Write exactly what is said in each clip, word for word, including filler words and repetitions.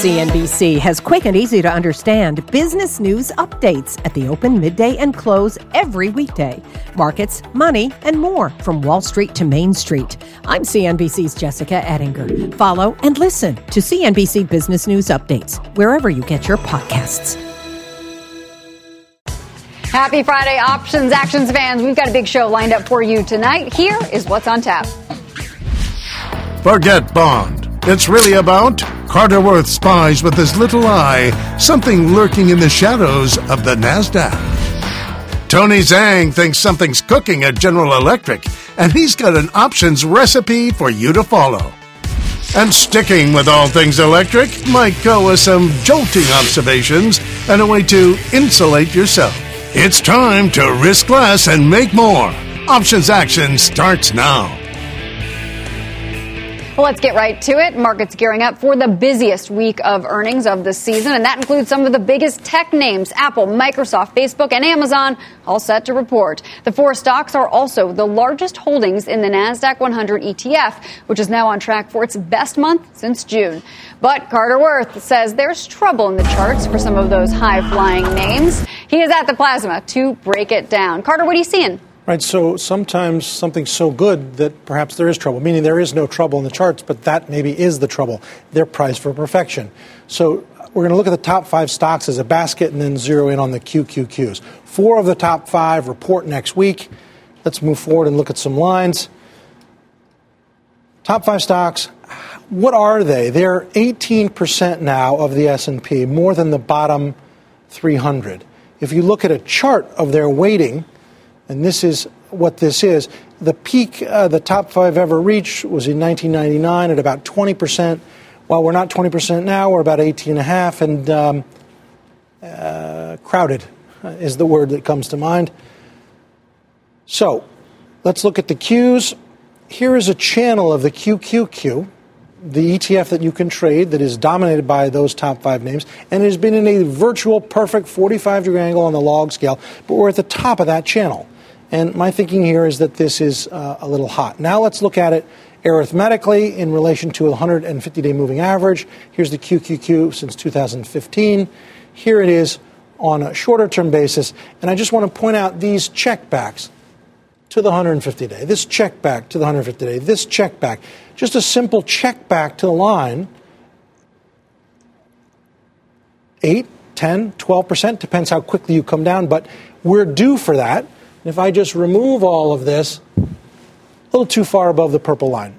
C N B C has quick and easy to understand business news updates at the open, midday, and close every weekday. Markets, money, and more from Wall Street to Main Street. I'm C N B C's Jessica Ettinger. Follow and listen to C N B C Business News Updates wherever you get your podcasts. Happy Friday, options, actions fans. We've got a big show lined up for you tonight. Here is what's on tap. Forget Bond. It's really about Carter Worth spies with his little eye something lurking in the shadows of the NASDAQ. Tony Zhang thinks something's cooking at General Electric, and he's got an options recipe for you to follow. And sticking with all things electric, Mike go with some jolting observations and a way to insulate yourself. It's time to risk less and make more. Options Action starts now. Well, let's get right to it. Markets gearing up for the busiest week of earnings of the season, and that includes some of the biggest tech names, Apple, Microsoft, Facebook, and Amazon, all set to report. The four stocks are also the largest holdings in the NASDAQ one hundred E T F, which is now on track for its best month since June. But Carter Worth says there's trouble in the charts for some of those high-flying names. He is at the Plasma to break it down. Carter, what are you seeing? Right, so sometimes something's so good that perhaps there is trouble, meaning there is no trouble in the charts, but that maybe is the trouble. They're priced for perfection. So we're going to look at the top five stocks as a basket and then zero in on the Q Q Qs. Four of the top five report next week. Let's move forward and look at some lines. Top five stocks, what are they? They're eighteen percent now of the S and P, more than the bottom three hundred. If you look at a chart of their weighting, and this is what this is. The peak uh, the top five ever reached was in nineteen ninety-nine at about twenty percent. While we're not twenty percent now, we're about eighteen point five. And um, uh, crowded is the word that comes to mind. So let's look at the Qs. Here is a channel of the Q Q Q, the E T F that you can trade that is dominated by those top five names. And it has been in a virtual perfect forty-five degree angle on the log scale. But we're at the top of that channel. And my thinking here is that this is uh, a little hot. Now let's look at it arithmetically in relation to a one hundred fifty day moving average. Here's the Q Q Q since two thousand fifteen. Here it is on a shorter term basis. And I just want to point out these checkbacks to the one hundred fifty day. This check back to the one hundred fifty day. This check back. Just a simple check back to the line. eight, ten, twelve percent. Depends how quickly you come down. But we're due for that. If I just remove all of this, a little too far above the purple line.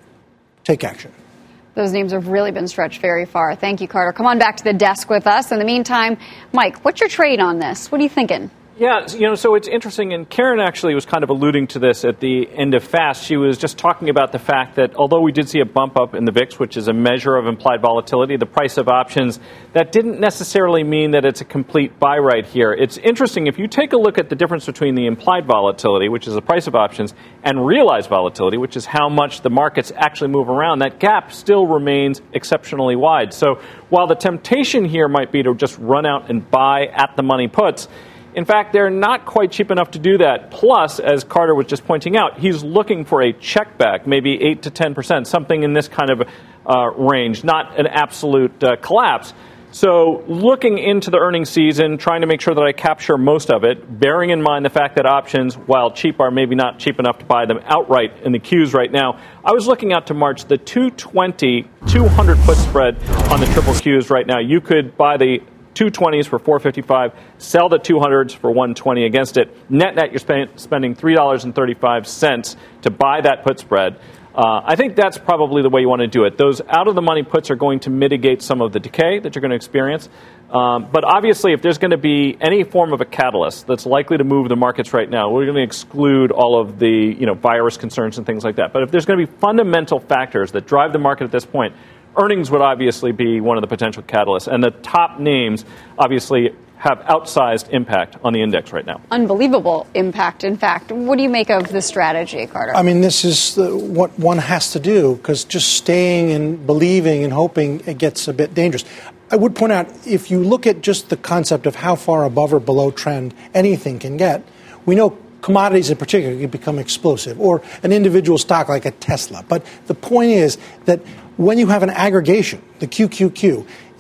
Take action. Those names have really been stretched very far. Thank you, Carter. Come on back to the desk with us. In the meantime, Mike, what's your trade on this? What are you thinking? Yeah, you know, so it's interesting, and Karen actually was kind of alluding to this at the end of FAST. She was just talking about the fact that although we did see a bump up in the V I X, which is a measure of implied volatility, the price of options, that didn't necessarily mean that it's a complete buy right here. It's interesting, if you take a look at the difference between the implied volatility, which is the price of options, and realized volatility, which is how much the markets actually move around, that gap still remains exceptionally wide. So while the temptation here might be to just run out and buy at the money puts, in fact, they're not quite cheap enough to do that. Plus, as Carter was just pointing out, he's looking for a check back, maybe eight to ten percent, something in this kind of uh, range, not an absolute uh, collapse. So looking into the earnings season, trying to make sure that I capture most of it, bearing in mind the fact that options, while cheap, are maybe not cheap enough to buy them outright in the Qs right now. I was looking out to March, the two twenty, two hundred put spread on the triple Qs right now. You could buy the two twenties for four fifty-five, sell the two hundreds for one twenty against it. Net net, you're spend, spending three dollars and thirty-five cents to buy that put spread. Uh, I think that's probably the way you want to do it. Those out-of-the-money puts are going to mitigate some of the decay that you're going to experience. Um, but obviously, if there's going to be any form of a catalyst that's likely to move the markets right now, we're going to exclude all of the you know virus concerns and things like that. But if there's going to be fundamental factors that drive the market at this point, earnings would obviously be one of the potential catalysts. And the top names obviously have outsized impact on the index right now. Unbelievable impact, in fact. What do you make of this strategy, Carter? I mean, this is the, what one has to do, because just staying and believing and hoping, it gets a bit dangerous. I would point out, if you look at just the concept of how far above or below trend anything can get, we know commodities in particular can become explosive, or an individual stock like a Tesla. But the point is that when you have an aggregation, the Q Q Q,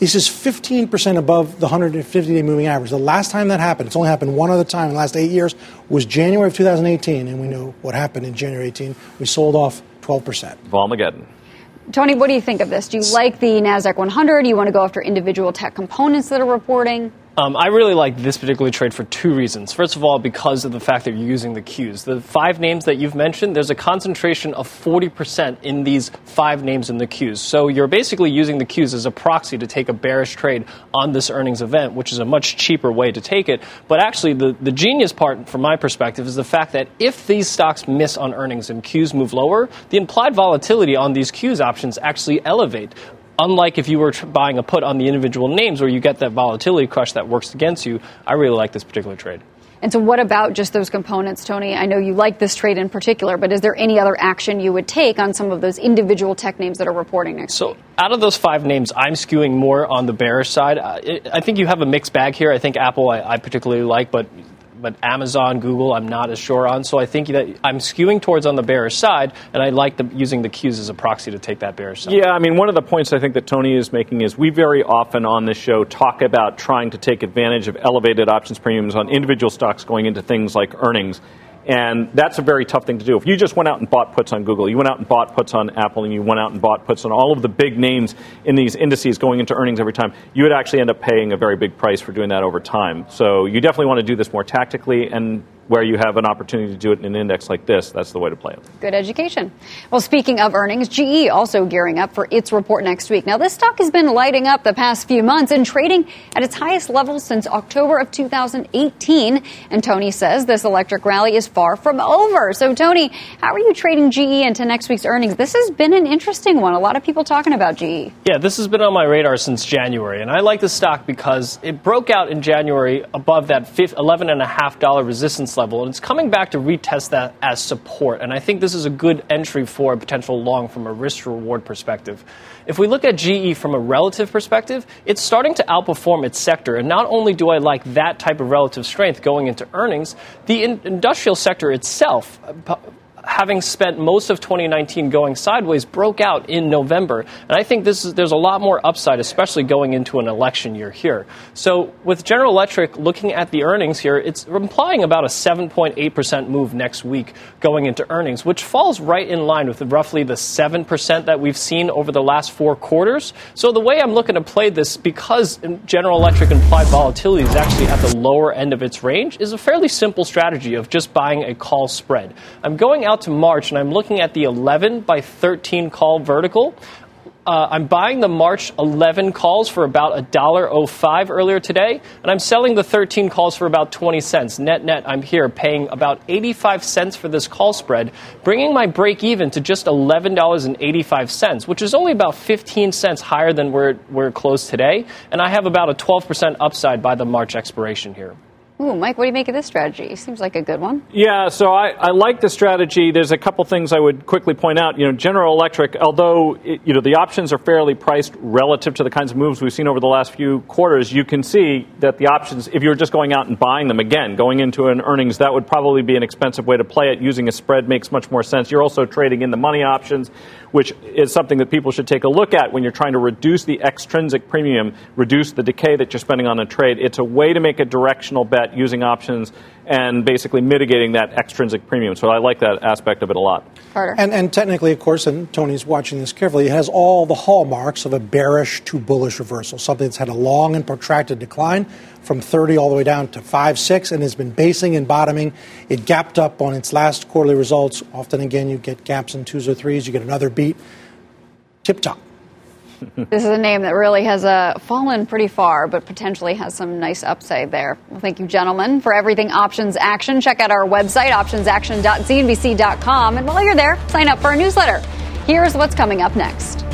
This is fifteen percent above the one hundred fifty day moving average. The last time that happened, it's only happened one other time in the last eight years, was January of two thousand eighteen. And we know what happened in January eighteen. We sold off twelve percent. Volmageddon. Tony, what do you think of this? Do you like the NASDAQ one hundred? Do you want to go after individual tech components that are reporting? Um, I really like this particular trade for two reasons. First of all, because of the fact that you're using the Qs. The five names that you've mentioned, there's a concentration of forty percent in these five names in the Qs. So you're basically using the Qs as a proxy to take a bearish trade on this earnings event, which is a much cheaper way to take it. But actually, the, the genius part, from my perspective, is the fact that if these stocks miss on earnings and Qs move lower, the implied volatility on these Qs options actually elevate. Unlike if you were tr- buying a put on the individual names where you get that volatility crush that works against you, I really like this particular trade. And so what about just those components, Tony? I know you like this trade in particular, but is there any other action you would take on some of those individual tech names that are reporting next so, week? So out of those five names, I'm skewing more on the bearish side. Uh, it, I think you have a mixed bag here. I think Apple I, I particularly like, but but Amazon, Google, I'm not as sure on. So I think that I'm skewing towards on the bearish side, and I like the, using the Qs as a proxy to take that bearish side. Yeah, I mean, one of the points I think that Tony is making is we very often on this show talk about trying to take advantage of elevated options premiums on individual stocks going into things like earnings. And that's a very tough thing to do. If you just went out and bought puts on Google, you went out and bought puts on Apple, and you went out and bought puts on all of the big names in these indices going into earnings every time, you would actually end up paying a very big price for doing that over time. So you definitely want to do this more tactically, and where you have an opportunity to do it in an index like this, that's the way to play it. Good education. Well, speaking of earnings, G E also gearing up for its report next week. Now, this stock has been lighting up the past few months and trading at its highest level since October of two thousand eighteen. And Tony says this electric rally is far from over. So, Tony, how are you trading G E into next week's earnings? This has been an interesting one. A lot of people talking about G E. Yeah, this has been on my radar since January. And I like this stock because it broke out in January above that eleven point five dollars resistance level, and it's coming back to retest that as support. And I think this is a good entry for a potential long from a risk-reward perspective. If we look at G E from a relative perspective, it's starting to outperform its sector. And not only do I like that type of relative strength going into earnings, the in- industrial sector itself, having spent most of twenty nineteen going sideways, broke out in November. And I think this is, there's a lot more upside, especially going into an election year here. So with General Electric looking at the earnings here, it's implying about a seven point eight percent move next week going into earnings, which falls right in line with roughly the seven percent that we've seen over the last four quarters. So the way I'm looking to play this, because General Electric implied volatility is actually at the lower end of its range, is a fairly simple strategy of just buying a call spread. I'm going out to March, and I'm looking at the eleven by thirteen call vertical. Uh, I'm buying the March eleven calls for about one dollar oh five earlier today, and I'm selling the thirteen calls for about twenty cents. Net net, I'm here paying about eighty-five cents for this call spread, bringing my break even to just eleven dollars and eighty-five cents, which is only about fifteen cents higher than where we're closed today, and I have about a twelve percent upside by the March expiration here. Ooh, Mike, what do you make of this strategy? Seems like a good one. Yeah, so I, I like the strategy. There's a couple things I would quickly point out. You know, General Electric, although it, you know the options are fairly priced relative to the kinds of moves we've seen over the last few quarters, you can see that the options, if you're just going out and buying them again, going into an earnings, that would probably be an expensive way to play it. Using a spread makes much more sense. You're also trading in the money options, which is something that people should take a look at when you're trying to reduce the extrinsic premium, reduce the decay that you're spending on a trade. It's a way to make a directional bet using options and basically mitigating that extrinsic premium. So I like that aspect of it a lot. Carter. And, and technically, of course, and Tony's watching this carefully, it has all the hallmarks of a bearish to bullish reversal, something that's had a long and protracted decline from thirty all the way down to five, six, and has been basing and bottoming. It gapped up on its last quarterly results. Often, again, you get gaps in twos or threes. You get another beat. Tip-top. This is a name that really has uh, fallen pretty far, but potentially has some nice upside there. Well, thank you, gentlemen, for everything Options Action. Check out our website, options action dot z n b c dot com. And while you're there, sign up for our newsletter. Here's what's coming up next.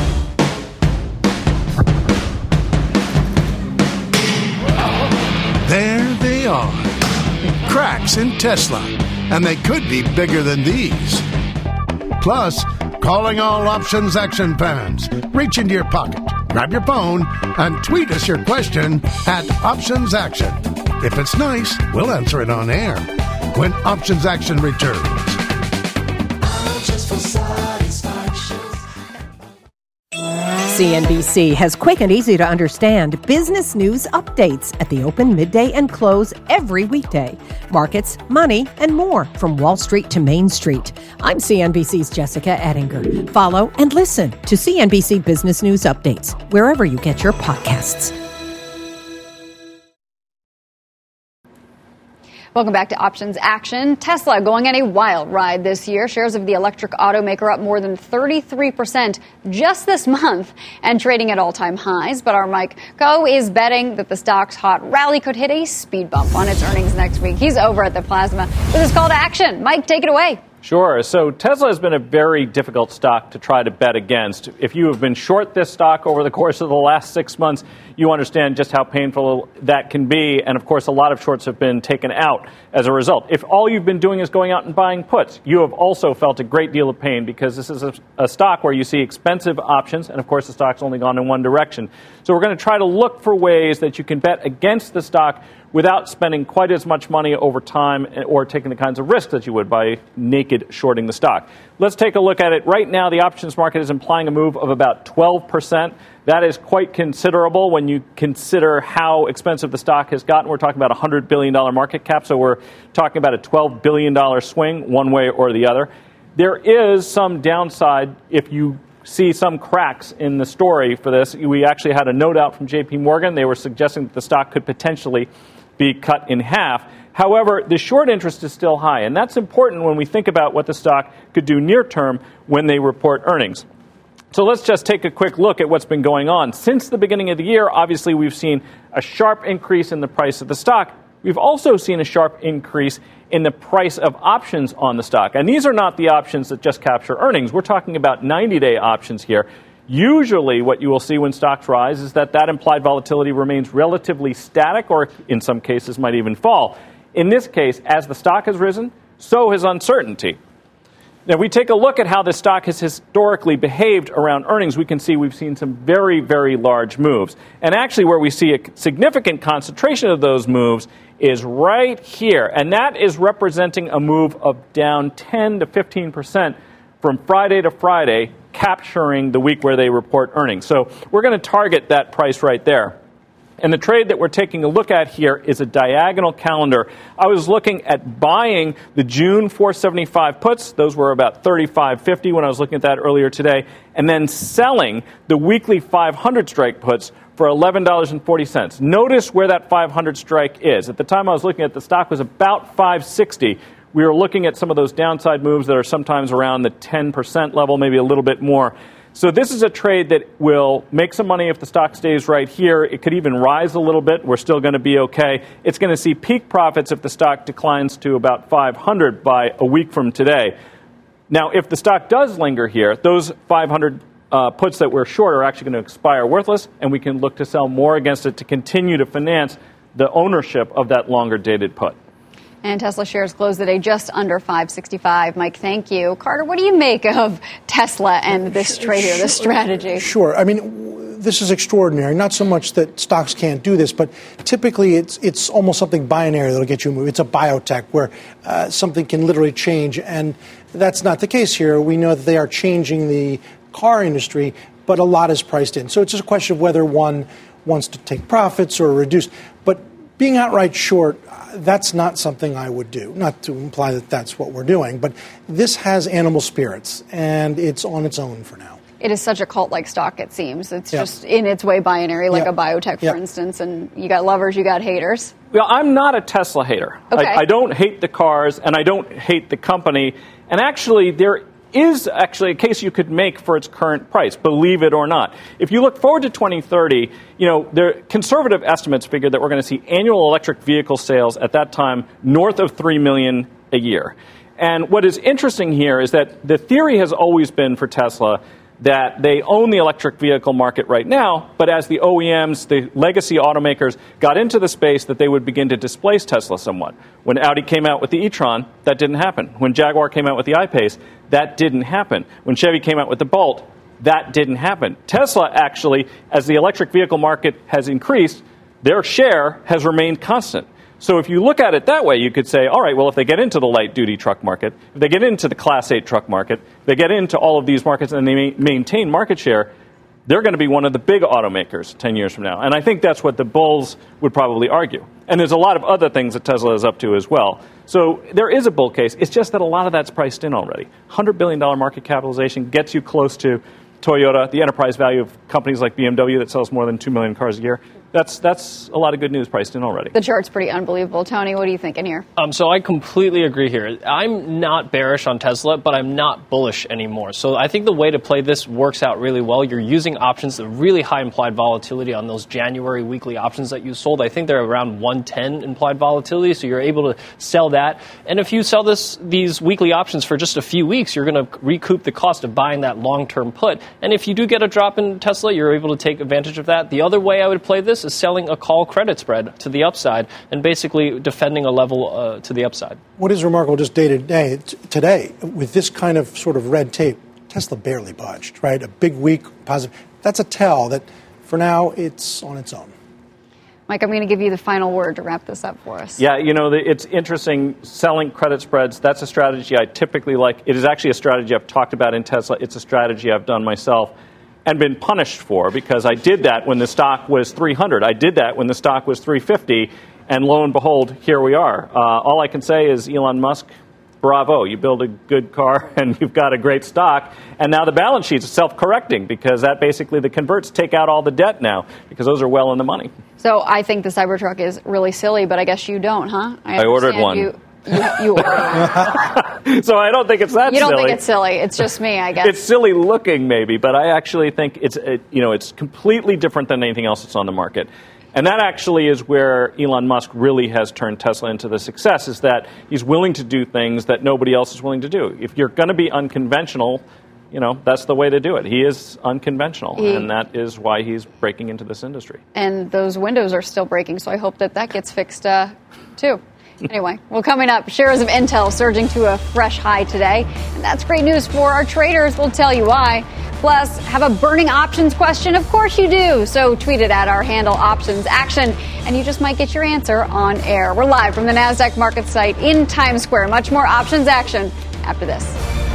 There they are. Cracks in Tesla. And they could be bigger than these. Plus, calling all Options Action fans. Reach into your pocket, grab your phone, and tweet us your question at Options Action. If it's nice, we'll answer it on air when Options Action returns. C N B C has quick and easy to understand business news updates at the open, midday, and close every weekday. Markets, money, and more from Wall Street to Main Street. I'm C N B C's Jessica Ettinger. Follow and listen to C N B C Business News Updates wherever you get your podcasts. Welcome back to Options Action. Tesla going on a wild ride this year. Shares of the electric automaker up more than thirty-three percent just this month and trading at all-time highs. But our Mike Khouw is betting that the stock's hot rally could hit a speed bump on its earnings next week. He's over at the Plasma with his call to action. Mike, take it away. Sure. So Tesla has been a very difficult stock to try to bet against. If you have been short this stock over the course of the last six months, you understand just how painful that can be. And, of course, a lot of shorts have been taken out as a result. If all you've been doing is going out and buying puts, you have also felt a great deal of pain because this is a, a stock where you see expensive options. And, of course, the stock's only gone in one direction. So we're going to try to look for ways that you can bet against the stock without spending quite as much money over time or taking the kinds of risks that you would by naked shorting the stock. Let's take a look at it. Right now, the options market is implying a move of about twelve percent. That is quite considerable when you consider how expensive the stock has gotten. We're talking about a one hundred billion dollars market cap, so we're talking about a twelve billion dollars swing one way or the other. There is some downside if you see some cracks in the story for this. We actually had a note out from J P Morgan. They were suggesting that the stock could potentially be cut in half. However, the short interest is still high, and that's important when we think about what the stock could do near term when they report earnings. So let's just take a quick look at what's been going on. Since the beginning of the year, obviously, we've seen a sharp increase in the price of the stock. We've also seen a sharp increase in the price of options on the stock. And these are not the options that just capture earnings. We're talking about ninety-day options here. Usually what you will see when stocks rise is that that implied volatility remains relatively static or in some cases might even fall. In this case, as the stock has risen, so has uncertainty. Now, we take a look at how the stock has historically behaved around earnings. We can see we've seen some very, very large moves. And actually where we see a significant concentration of those moves is right here. And that is representing a move of down ten to fifteen percent from Friday to Friday, capturing the week where they report earnings. So we're going to target that price right there. And the trade that we're taking a look at here is a diagonal calendar. I was looking at buying the June four seventy-five puts. Those were about thirty-five fifty when I was looking at that earlier today. And then selling the weekly five hundred strike puts for eleven dollars and forty cents. Notice where that five hundred strike is. At the time I was looking at, the stock was about five sixty. We were looking at some of those downside moves that are sometimes around the ten percent level, maybe a little bit more. So this is a trade that will make some money if the stock stays right here. It could even rise a little bit. We're still going to be okay. It's going to see peak profits if the stock declines to about five hundred by a week from today. Now, if the stock does linger here, those five hundred uh, puts that we're short are actually going to expire worthless, and we can look to sell more against it to continue to finance the ownership of that longer dated put. And Tesla shares closed the day just under five sixty-five. Mike, thank you. Carter, what do you make of Tesla and this trade here, this strategy? Sure. I mean, this is extraordinary. Not so much that stocks can't do this, but typically it's it's almost something binary that'll get you a move. It's a biotech where uh, something can literally change, and that's not the case here. We know that they are changing the car industry, but a lot is priced in. So it's just a question of whether one wants to take profits or reduce. But being outright short, that's not something I would do. Not to imply that that's what we're doing, but this has animal spirits, and it's on its own for now. It is such a cult-like stock, it seems. It's yep. just in its way binary, like yep. a biotech, for yep. instance, and you got lovers, you got haters. Well, I'm not a Tesla hater. Okay. I, I don't hate the cars, and I don't hate the company. And actually, there is actually a case you could make for its current price, believe it or not. If you look forward to twenty thirty, you know, the conservative estimates figure that we're going to see annual electric vehicle sales at that time north of three million a year. And what is interesting here is that the theory has always been for Tesla that they own the electric vehicle market right now, but as the O E Ms, the legacy automakers, got into the space, that they would begin to displace Tesla somewhat. When Audi came out with the e-tron, that didn't happen. When Jaguar came out with the I-Pace, that didn't happen. When Chevy came out with the Bolt, that didn't happen. Tesla, actually, as the electric vehicle market has increased, their share has remained constant. So if you look at it that way, you could say, all right, well, if they get into the light-duty truck market, if they get into the Class eight truck market, if they get into all of these markets and they ma- maintain market share, they're going to be one of the big automakers ten years from now. And I think that's what the bulls would probably argue. And there's a lot of other things that Tesla is up to as well. So there is a bull case. It's just that a lot of that's priced in already. one hundred billion dollars market capitalization gets you close to Toyota, the enterprise value of companies like B M W that sells more than two million cars a year. That's that's a lot of good news priced in already. The chart's pretty unbelievable. Tony, what are you thinking here? Um, so I completely agree here. I'm not bearish on Tesla, but I'm not bullish anymore. So I think the way to play this works out really well. You're using options, the really high implied volatility on those January weekly options that you sold. I think they're around one ten implied volatility, so you're able to sell that. And if you sell this these weekly options for just a few weeks, you're going to recoup the cost of buying that long-term put. And if you do get a drop in Tesla, you're able to take advantage of that. The other way I would play this is selling a call credit spread to the upside and basically defending a level uh, to the upside. What is remarkable just day to day t- today with this kind of sort of red tape, Tesla barely budged, right? A big week positive. That's a tell that for now it's on its own. Mike, I'm going to give you the final word to wrap this up for us. Yeah, you know, it's interesting. Selling credit spreads, that's a strategy I typically like. It is actually a strategy I've talked about in Tesla. It's a strategy I've done myself and been punished for, because I did that when the stock was three hundred. I did that when the stock was three fifty, and lo and behold, here we are. Uh, all I can say is, Elon Musk, bravo. You build a good car and you've got a great stock, and now the balance sheet's self-correcting, because that basically, the converts take out all the debt now, because those are well in the money. So I think the Cybertruck is really silly, but I guess you don't, huh? I, I ordered one. You- You, you ordered. So I don't think it's that you don't silly. think it's silly. It's just me, I guess. It's silly looking, maybe, but I actually think it's it, you know it's completely different than anything else that's on the market. And that actually is where Elon Musk really has turned Tesla into the success, is that he's willing to do things that nobody else is willing to do. If you're going to be unconventional, you know, that's the way to do it. He is unconventional, he, and that is why he's breaking into this industry. And those windows are still breaking, so I hope that that gets fixed, uh, too. Anyway, well, coming up, shares of Intel surging to a fresh high today. And that's great news for our traders. We'll tell you why. Plus, have a burning options question? Of course you do. So tweet it at our handle Options Action, and you just might get your answer on air. We're live from the NASDAQ market site in Times Square. Much more Options Action after this.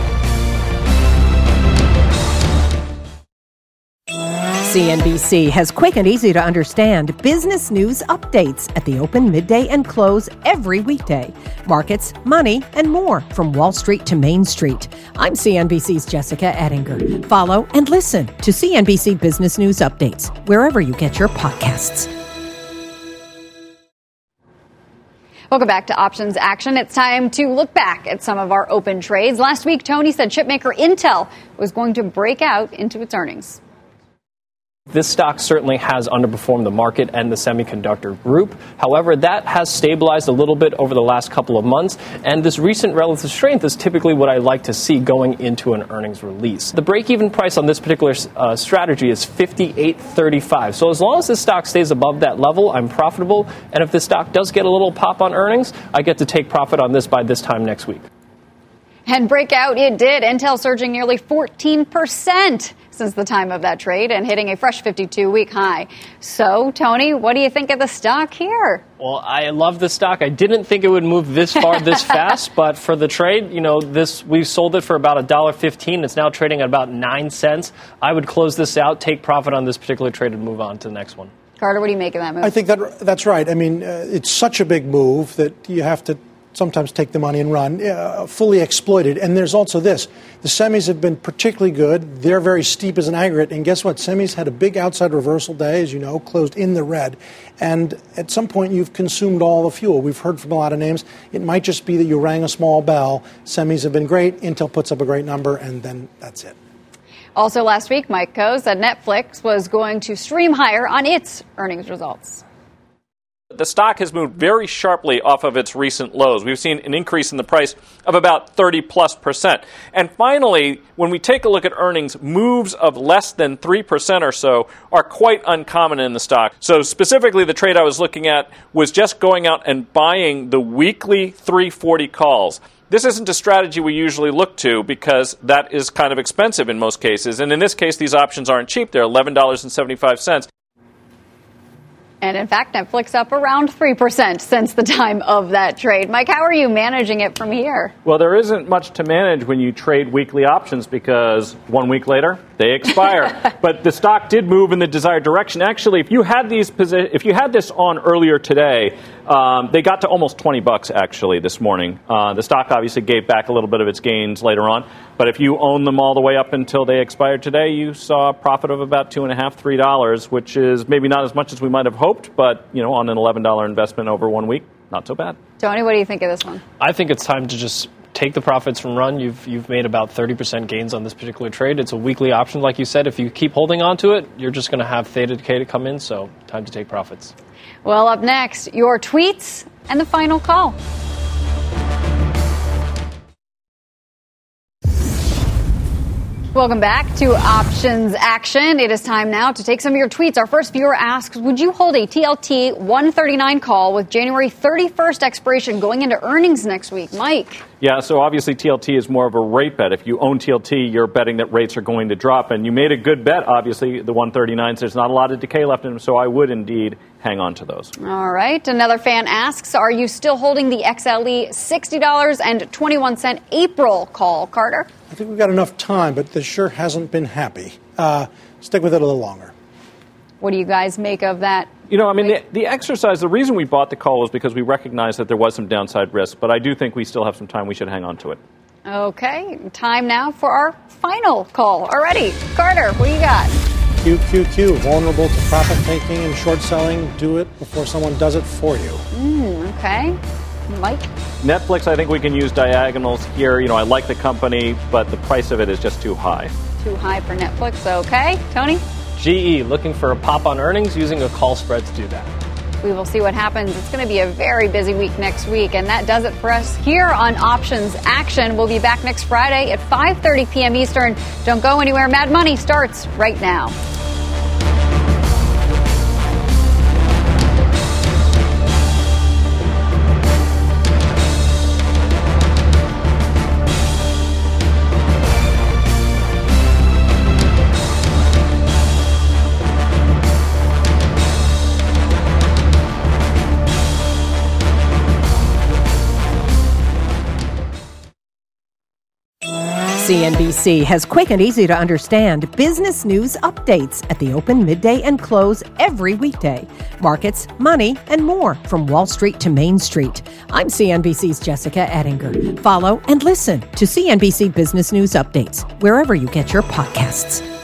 C N B C has quick and easy to understand business news updates at the open, midday, and close every weekday. Markets, money, and more from Wall Street to Main Street. I'm C N B C's Jessica Ettinger. Follow and listen to C N B C Business News Updates wherever you get your podcasts. Welcome back to Options Action. It's time to look back at some of our open trades. Last week, Tony said chipmaker Intel was going to break out into its earnings. This stock certainly has underperformed the market and the semiconductor group. However, that has stabilized a little bit over the last couple of months, and this recent relative strength is typically what I like to see going into an earnings release. The break-even price on this particular uh, strategy is fifty-eight thirty-five. So as long as this stock stays above that level, I'm profitable, and if this stock does get a little pop on earnings, I get to take profit on this by this time next week. And breakout it did. Intel surging nearly fourteen percent since the time of that trade and hitting a fresh fifty-two week high. So, Tony, what do you think of the stock here? Well, I love the stock. I didn't think it would move this far this fast, but for the trade, you know, this we sold it for about one dollar fifteen. It's now trading at about nine cents. I would close this out, take profit on this particular trade, and move on to the next one. Carter, what do you make of that move? I think that that's right. I mean, uh, it's such a big move that you have to sometimes take the money and run, uh, fully exploited. And there's also this. The semis have been particularly good. They're very steep as an aggregate. And guess what? Semis had a big outside reversal day, as you know, closed in the red. And at some point, you've consumed all the fuel. We've heard from a lot of names. It might just be that you rang a small bell. Semis have been great. Intel puts up a great number, and then that's it. Also last week, Mike Coe said Netflix was going to stream higher on its earnings results. The stock has moved very sharply off of its recent lows. We've seen an increase in the price of about thirty plus percent. And finally, when we take a look at earnings, moves of less than three percent or so are quite uncommon in the stock. So specifically, the trade I was looking at was just going out and buying the weekly three forty calls. This isn't a strategy we usually look to because that is kind of expensive in most cases. And in this case, these options aren't cheap. They're eleven dollars and seventy-five cents. And in fact, Netflix up around three percent since the time of that trade. Mike, how are you managing it from here? Well, there isn't much to manage when you trade weekly options because one week later, They expire. But the stock did move in the desired direction. Actually, if you had these posi- if you had this on earlier today, um, they got to almost twenty bucks actually this morning. Uh, the stock obviously gave back a little bit of its gains later on. But if you own them all the way up until they expired today, you saw a profit of about two and a half, three dollars, which is maybe not as much as we might have hoped, but you know, on an eleven dollar investment over one week, not so bad. Tony, what do you think of this one? I think it's time to just take the profits from Run. You've you've made about thirty percent gains on this particular trade. It's a weekly option, like you said. If you keep holding on to it, you're just going to have Theta Decay to come in, so time to take profits. Well, up next, your tweets and the final call. Welcome back to Options Action. It is time now to take some of your tweets. Our first viewer asks, would you hold a T L T one thirty-nine call with January thirty-first expiration going into earnings next week? Mike? Yeah, so obviously T L T is more of a rate bet. If you own T L T, you're betting that rates are going to drop. And you made a good bet, obviously, the one thirty-nines. There's not a lot of decay left in them, so I would indeed hang on to those. All right. Another fan asks, are you still holding the X L E sixty dollars and twenty-one cents April call? Carter? I think we've got enough time, but this sure hasn't been happy. Uh, stick with it a little longer. What do you guys make of that? You know, I mean, the, the exercise, the reason we bought the call was because we recognized that there was some downside risk, but I do think we still have some time. We should hang on to it. Okay. Time now for our final call. Already. Carter, what do you got? Q Q Q, vulnerable to profit taking and short selling. Do it before someone does it for you. Mm, okay. Mike? Netflix, I think we can use diagonals here. You know, I like the company, but the price of it is just too high. Too high for Netflix. Okay. Tony? G E, looking for a pop on earnings, using a call spread to do that. We will see what happens. It's going to be a very busy week next week, and that does it for us here on Options Action. We'll be back next Friday at five thirty p.m. Eastern. Don't go anywhere. Mad Money starts right now. C N B C has quick and easy to understand business news updates at the open, midday, and close every weekday. Markets, money, and more from Wall Street to Main Street. I'm C N B C's Jessica Ettinger. Follow and listen to C N B C Business News Updates wherever you get your podcasts.